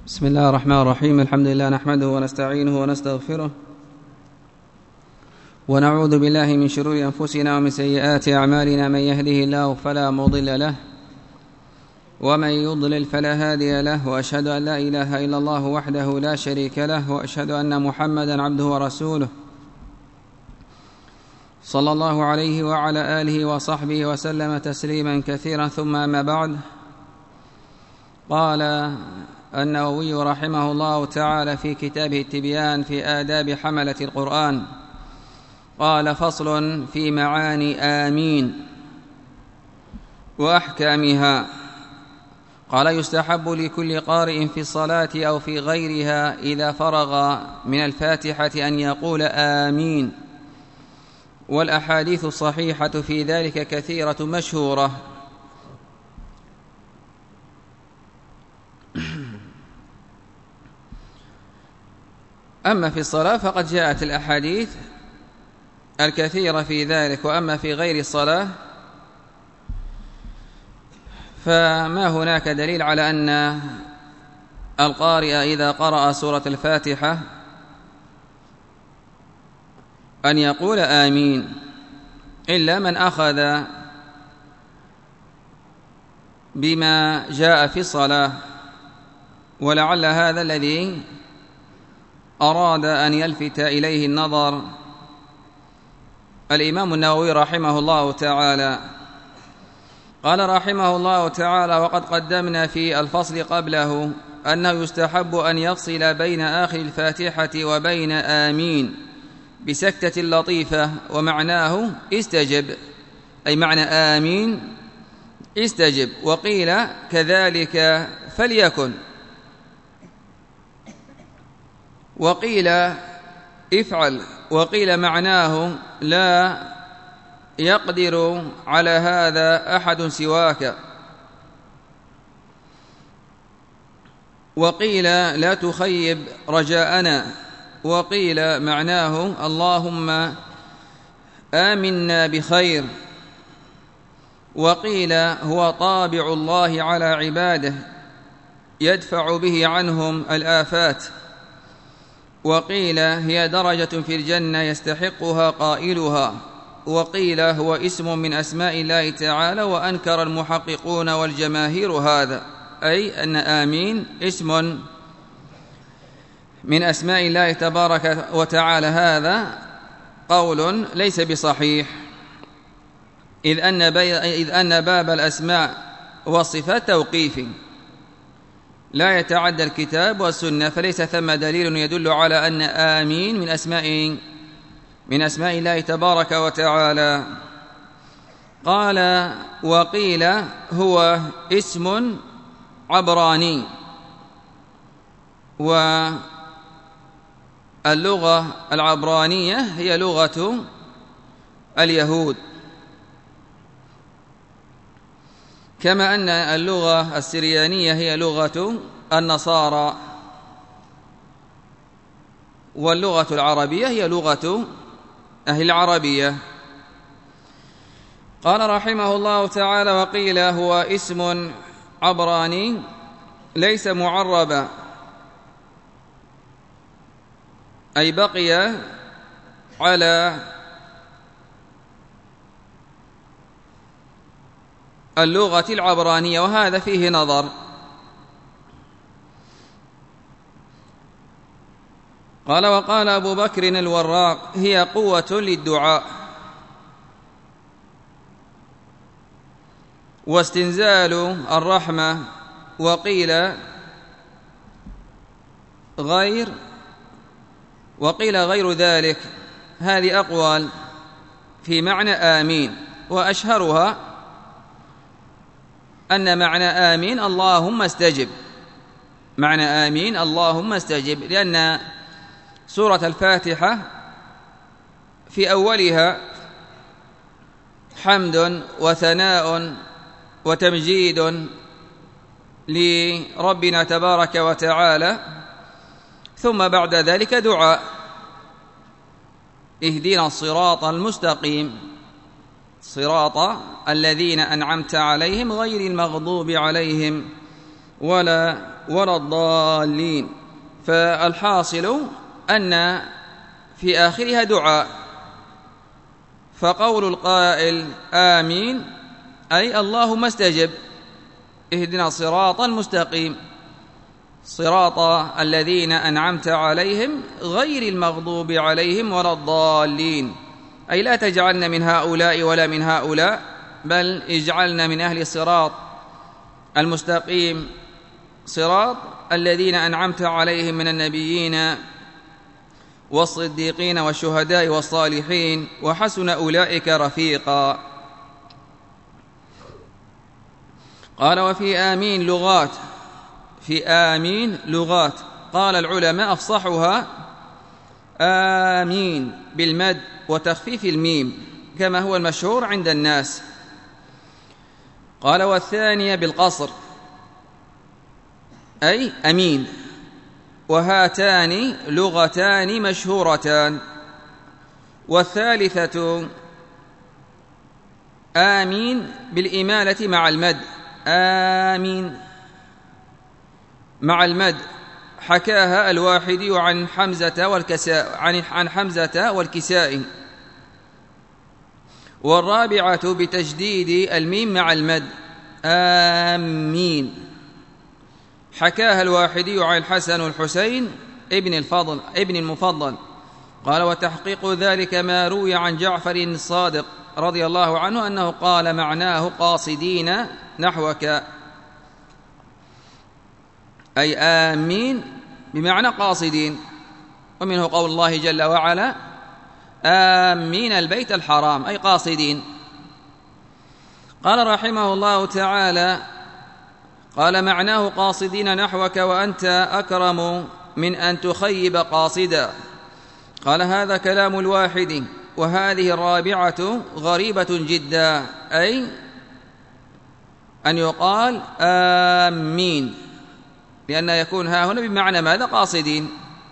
بسم الله الرحمن الرحيم. الحمد لله نحمده ونستعينه ونستغفره ونعوذ بالله من شرور أنفسنا ومن سيئات أعمالنا. من يهده الله فلا مضل له ومن يضلل فلا هادي له، وأشهد أن لا إله إلا الله وحده لا شريك له، وأشهد أن محمدا عبده ورسوله صلى الله عليه وعلى آله وصحبه وسلم تسليما كثيرا. ثم أما بعد، قال النووي رحمه الله تعالى في كتابه التبيان في آداب حملة القرآن، قال: فصل في معاني آمين وأحكامها. قال: يستحب لكل قارئ في الصلاة أو في غيرها إذا فرغ من الفاتحة أن يقول آمين، والأحاديث الصحيحة في ذلك كثيرة مشهورة. أما في الصلاة فقد جاءت الأحاديث الكثيرة في ذلك، وأما في غير الصلاة فما هناك دليل على أن القارئ إذا قرأ سورة الفاتحة أن يقول آمين، إلا من أخذ بما جاء في الصلاة، ولعل هذا الذي أراد أن يلفت إليه النظر الإمام النووي رحمه الله تعالى. قال رحمه الله تعالى: وقد قدمنا في الفصل قبله أنه يستحب أن يفصل بين آخر الفاتحة وبين آمين بسكتة لطيفة، ومعناه استجب، أي معنى آمين استجب. وقيل كذلك فليكن، وقيل افعل، وقيل معناه لا يقدر على هذا أحد سواك، وقيل لا تخيب رجاءنا، وقيل معناه اللهم آمنا بخير، وقيل هو طابع الله على عباده يدفع به عنهم الآفات، وقيل هي درجة في الجنة يستحقها قائلها، وقيل هو اسم من أسماء الله تعالى، وأنكر المحققون والجماهير هذا، أي أن آمين اسم من أسماء الله تبارك وتعالى. هذا قول ليس بصحيح، إذ أن باب الأسماء والصفات توقيفي لا يتعدى الكتاب والسنة، فليس ثم دليل يدل على أن آمين من أسماء الله تبارك وتعالى. قال: وقيل هو اسم عبراني، واللغة العبرانية هي لغة اليهود، كما أن اللغة السريانية هي لغة النصارى، واللغة العربية هي لغة أهل العربية. قال رحمه الله تعالى: وقيل هو اسم عبراني ليس معربا، أي بقي على اللغة العبرانية، وهذا فيه نظر. قال: وقال أبو بكر الوراق: هي قوة للدعاء واستنزال الرحمة. وقيل غير ذلك. هذه أقوال في معنى آمين، وأشهرها أن معنى آمين اللهم استجب، معنى آمين اللهم استجب، لأن سورة الفاتحة في أولها حمد وثناء وتمجيد لربنا تبارك وتعالى، ثم بعد ذلك دعاء: اهدنا الصراط المستقيم صراط الذين أنعمت عليهم غير المغضوب عليهم ولا الضالين. فالحاصل أن في آخرها دعاء، فقول القائل آمين أي اللهم استجب، اهدنا الصراط المستقيم صراط الذين أنعمت عليهم غير المغضوب عليهم ولا الضالين، أي لا تجعلنا من هؤلاء ولا من هؤلاء، بل اجعلنا من أهل الصراط المستقيم صراط الذين أنعمت عليهم من النبيين والصديقين والشهداء والصالحين وحسن أولئك رفيقا. قال وفي آمين لغات، في آمين لغات. قال العلماء أفصحها آمين بالمد وتخفيف الميم كما هو المشهور عند الناس. قال والثانية بالقصر أي أمين، وهاتان لغتان مشهورتان. والثالثة آمين بالإمالة مع المد، آمين مع المد، حكاها الواحدي عن حمزة والكسائي. والرابعة بتجديد الميم مع المد، آمين، حكاها الواحدي عن الحسن والحسين ابن المفضل. قال وتحقيق ذلك ما روي عن جعفر الصادق رضي الله عنه أنه قال معناه قاصدين نحوك، أي آمين بمعنى قاصدين. ومنه قول الله جل وعلا آمين البيت الحرام أي قاصدين. قال رحمه الله تعالى قال معناه قاصدين نحوك وأنت أكرم من أن تخيب قاصدا. قال هذا كلام الواحد، وهذه الرابعة غريبة جدا، أي أن يقال آمين، لأن يكون ها هنا بمعنى ماذا؟ قاصدين.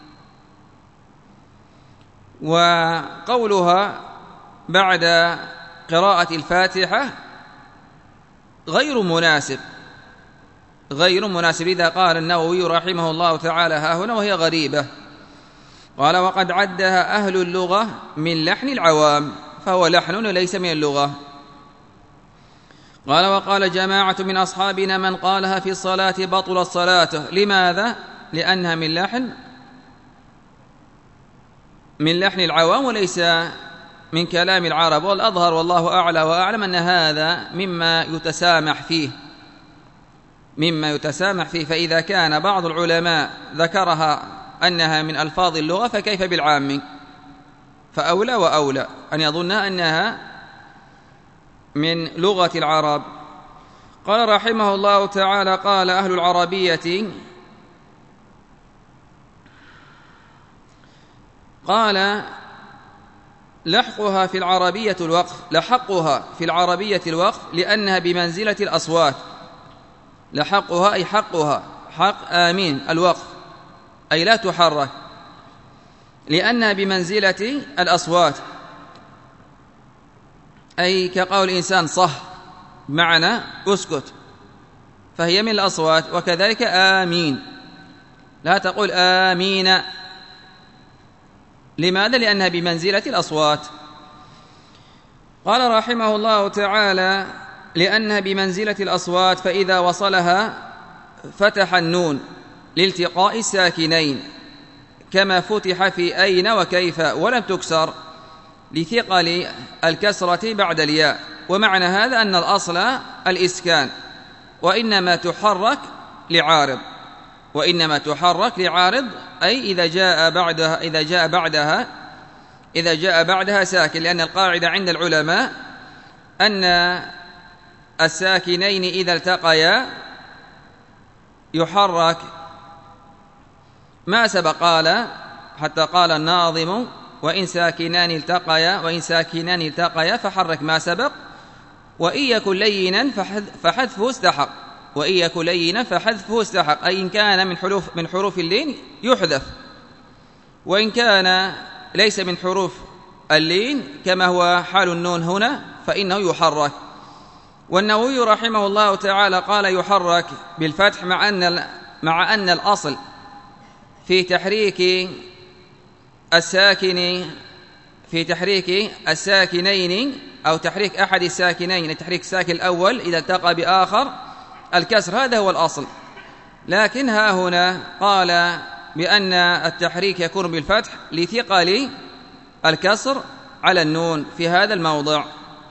وقولها بعد قراءة الفاتحة غير مناسب إذا قال النووي رحمه الله تعالى ها هنا وهي غريبة. قال وقد عدها أهل اللغة من لحن العوام، فهو لحن وليس من اللغة. قال وقال جماعة من أصحابنا من قالها في الصلاة بطل صلاته. لماذا؟ لأنها من لحن العوام وليس من كلام العرب. والأظهر والله أعلى وأعلم أن هذا مما يتسامح فيه. فإذا كان بعض العلماء ذكرها أنها من ألفاظ اللغة فكيف بالعام؟ فأولى وأولى أن يظنها أنها من لغة العرب. قال رحمه الله تعالى قال أهل العربية قال لحقها في العربية الوقف لأنها بمنزلة الأصوات. لحقها أي حقها، حق آمين الوقف، أي لا تحرك، لأنها بمنزلة الأصوات، أي كقول الإنسان صح بمعنى أسكت، فهي من الأصوات. وكذلك آمين لا تقول آمين. لماذا؟ لأنها بمنزلة الأصوات. قال رحمه الله تعالى لأنها بمنزلة الأصوات، فإذا وصلها فتح النون لالتقاء الساكنين كما فتح في أين وكيف، ولم تكسر لثقل الكسرة بعد الياء. ومعنى هذا أن الأصل الإسكان، وإنما تحرك لعارض، أي إذا جاء بعدها ساكن. لأن القاعدة عند العلماء أن الساكنين إذا التقيا يحرك ما سبق. قال حتى قال الناظم وإن ساكنان التقيا فحرك ما سبق، وإن يكن لينا فحذفه استحق، أي إن كان من حروف اللين يحذف، وإن كان ليس من حروف اللين كما هو حال النون هنا فإنه يحرك. والنووي رحمه الله تعالى قال يحرك بالفتح مع أن الأصل في تحريك الساكنين أو تحريك أحد الساكنين، تحريك الساكن الأول إذا التقى بآخر الكسر، هذا هو الأصل. لكن ها هنا قال بأن التحريك يكون بالفتح لثقل الكسر على النون في هذا الموضع.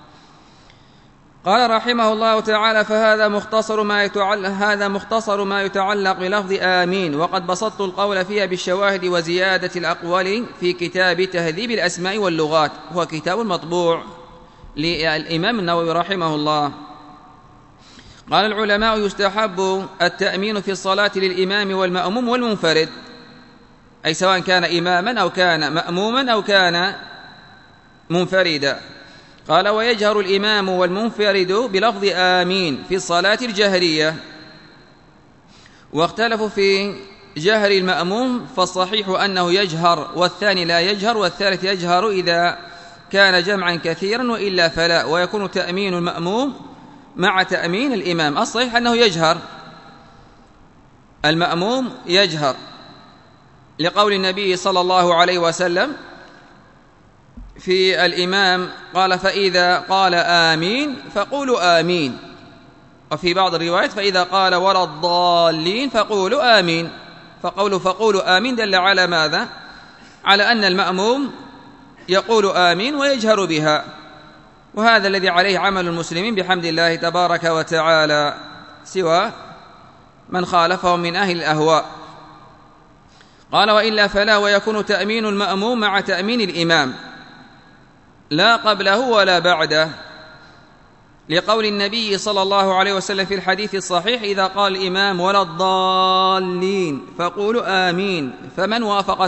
قال رحمه الله تعالى: فهذا مختصر ما يتعلق بلفظ آمين، وقد بسطت القول فيها بالشواهد وزيادة الأقوال في كتاب تهذيب الأسماء واللغات، هو كتاب مطبوع للإمام النووي رحمه الله. قال العلماء: يستحب التأمين في الصلاة للإمام والمأموم والمنفرد، أي سواء كان إماما أو كان مأموما أو كان منفردا. قال: ويجهر الإمام والمنفرد بلفظ آمين في الصلاة الجهرية. واختلفوا في جهر المأموم، فالصحيح أنه يجهر والثاني لا يجهر، والثالث يجهر إذا كان جمعا كثيرا، وإلا فلا، ويكون تأمين المأموم مع تأمين الإمام. الصحيح أنه يجهر، المأموم يجهر، لقول النبي صلى الله عليه وسلم في الإمام قال: فإذا قال آمين فقولوا آمين، وفي بعض الروايات فإذا قال ولا الضالين فقولوا آمين. فقولوا آمين دل على ماذا؟ على أن المأموم يقول آمين ويجهر بها، وهذا الذي عليه عمل المسلمين بحمد الله تبارك وتعالى، سوى من خالفهم من أهل الأهواء. قال: وإلا فلا، ويكون تأمين المأموم مع تأمين الإمام، لا قبله ولا بعده، لقول النبي صلى الله عليه وسلم في الحديث الصحيح: إذا قال الإمام ولا الضالين فقولوا آمين، فمن وافق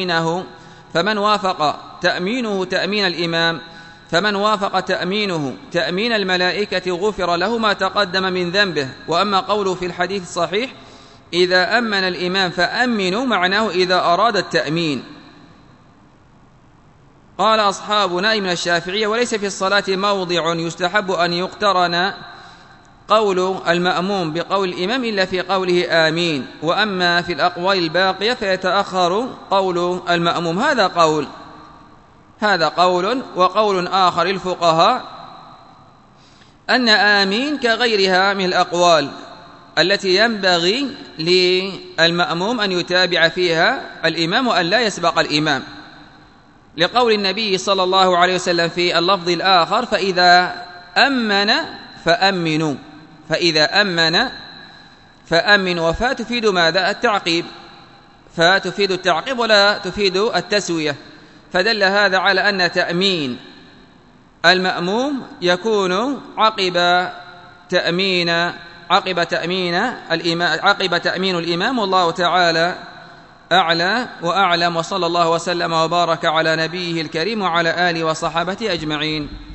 تأمينه تأمين الإمام، فمن وافق تأمينه تأمين الملائكة غفر له ما تقدم من ذنبه. وأما قوله في الحديث الصحيح: إذا أمن الإمام فأمنوا، معناه إذا أراد التأمين. قال أصحابنا من الشافعية: وليس في الصلاة موضع يستحب أن يقترن قول المأموم بقول الإمام إلا في قوله آمين، وأما في الأقوال الباقية فيتأخر قول المأموم. هذا قول. وقول آخر للفقهاء أن آمين كغيرها من الأقوال التي ينبغي للمأموم أن يتابع فيها الإمام وأن لا يسبق الإمام، لقول النبي صلى الله عليه وسلم في اللفظ الآخر: فإذا أمن فأمنوا. وفاء تفيد ماذا؟ التعقيب، فتفيد التعقيب ولا تفيد التسوية، فدل هذا على أن تأمين المأموم يكون عقب تأمين الإمام. والله تعالى أعلى وأعلم، وصلى الله وسلم وبارك على نبيه الكريم وعلى آله وصحبه أجمعين.